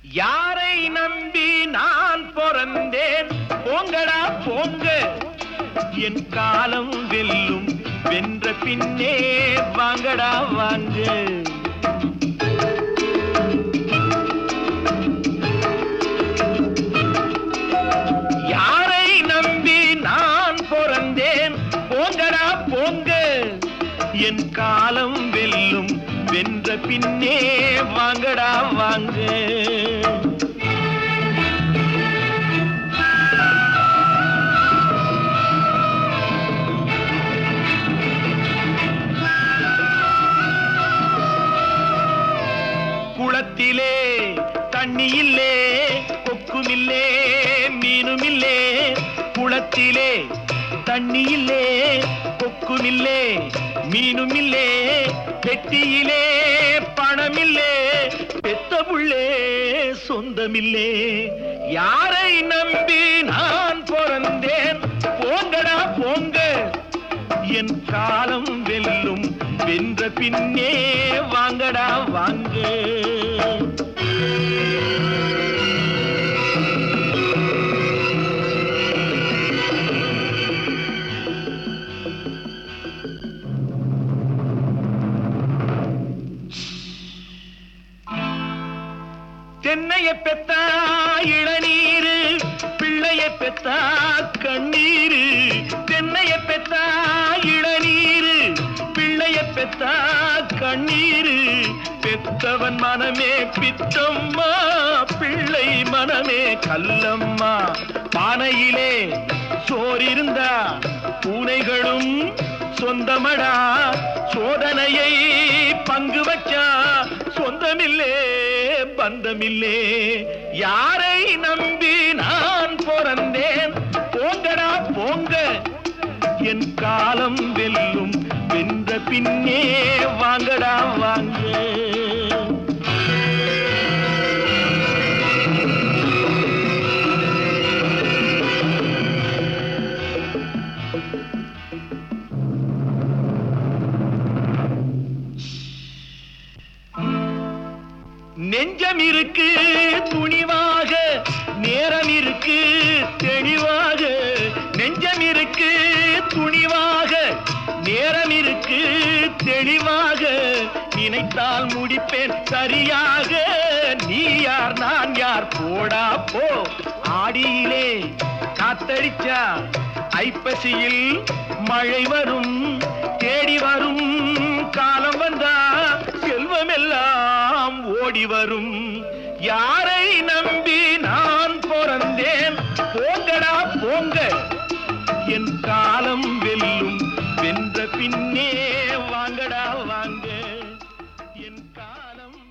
யாரை நம்பி நான் பிறந்தேன்? போங்கடா போங்க, என் காலம் வெல்லும். வென்ற பின்னே வாங்கடா வாங்க. யாரை நம்பி நான் பிறந்தேன்? போங்கடா போங்க, என் காலம் வெல்லும். வென்ற பின்னே வாங்கடா வாங்க. குளத்திலே தண்ணி இல்லே, கொக்குமில்லே, மீனுமில்லே. குளத்திலே தண்ணி இல்லே, கொக்குமில்லே, மீனுமில்லே. பெட்டியிலே பணமில்லே, பெத்த புள்ளே சொந்தமில்லே. யாரை நம்பி நான் பிறந்தேன்? போங்கடா போங்க, என் காலம் வெல்லும். வென்ற பின்னே வாங்கடா வாங்க. தென்னைய பெத்தா இளநீரு, பிள்ளைய பெத்தா கண்ணீரு. தென்னைய பெத்தா இளநீரு, பிள்ளைய பெத்தா கண்ணீரு. பெத்தவன் மனமே பித்தம்மா, பிள்ளை மனமே கல்லம்மா. பானையிலே சோறிருந்தா பூனைகளும் சொந்தமடா. சோதனையை பங்கு வச்சா சொந்தமில்லே பந்தமில்லே. யாரை நம்பி நான் பிறந்தேன்? போங்கடா போங்க, என் காலம் வெல்லும். வென்ற பின்னே வாங்கடா வாங்க. நெஞ்சம் இருக்கு துணிவாக, நேரம் இருக்கு தெளிவாக. நெஞ்சம் இருக்கு துணிவாக, நேரம் இருக்கு தெளிவாக. நினைத்தால் முடிப்பேன் சரியாக. நீ யார் நான் யார், போடா போ. ஆடியிலே காத்தடிச்சா ஐப்பசியில் மழை வரும். தேடி வரும் காலம் வந்தா செல்வமெல்லாம் ஓடி வரும். யாரை நம்பி நான் பிறந்தேன்? போங்கடா போங்க, என் காலம் வெல்லும். வென்ற பின்னே வாங்கடா வாங்க, என் காலம்